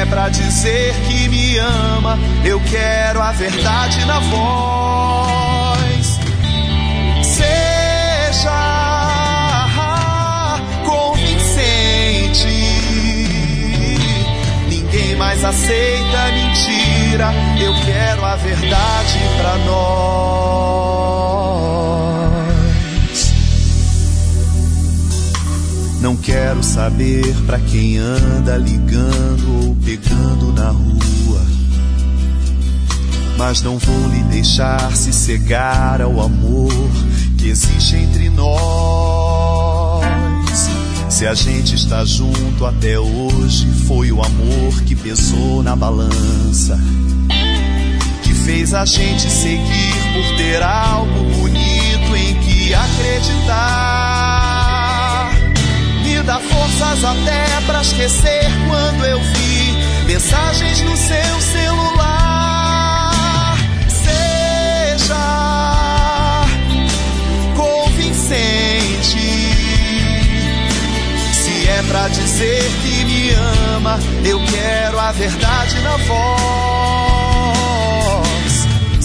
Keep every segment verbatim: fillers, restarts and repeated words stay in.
pra dizer que me ama, eu quero a verdade na voz. Seja convincente, ninguém mais aceita mentira, eu quero a verdade pra nós. Não quero saber pra quem anda ligando ou pegando na rua, mas não vou lhe deixar se cegar ao amor que existe entre nós. Se a gente está junto até hoje, foi o amor que pesou na balança, que fez a gente seguir por ter algo bonito em que acreditar. Me dá forças até pra esquecer quando eu vi mensagens no seu celular. Seja convincente, se é pra dizer que me ama, eu quero a verdade na voz.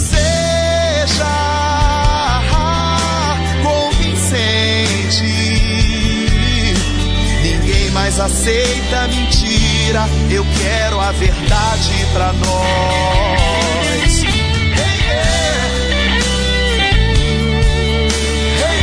Seja convincente, ninguém mais aceita mentira, eu quero a verdade pra nós. Hey, yeah. Hey,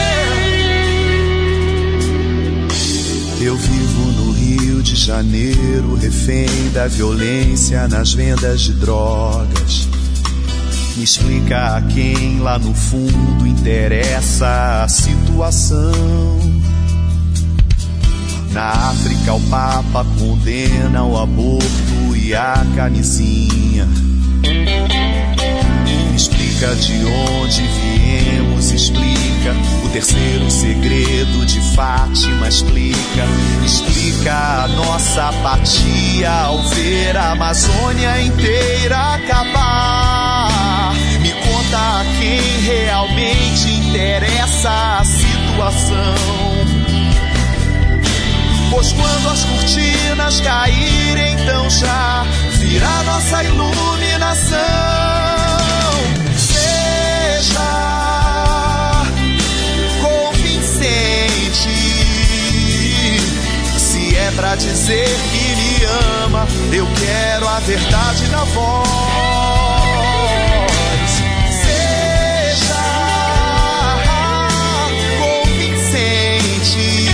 yeah. Eu vivo no Rio de Janeiro, refém da violência nas vendas de drogas. Me explica a quem lá no fundo interessa a situação. Na África o Papa condena o aborto e a camisinha. Explica de onde viemos, explica o terceiro segredo de Fátima, explica, explica a nossa apatia ao ver a Amazônia inteira acabar. Me conta a quem realmente interessa a situação. Pois quando as cortinas caírem, então já virá nossa iluminação. Seja convincente, se é pra dizer que me ama, eu quero a verdade na voz. Seja convincente,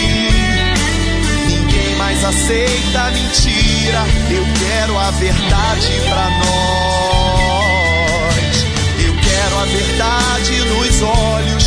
aceita a mentira, eu quero a verdade pra nós. Eu quero a verdade nos olhos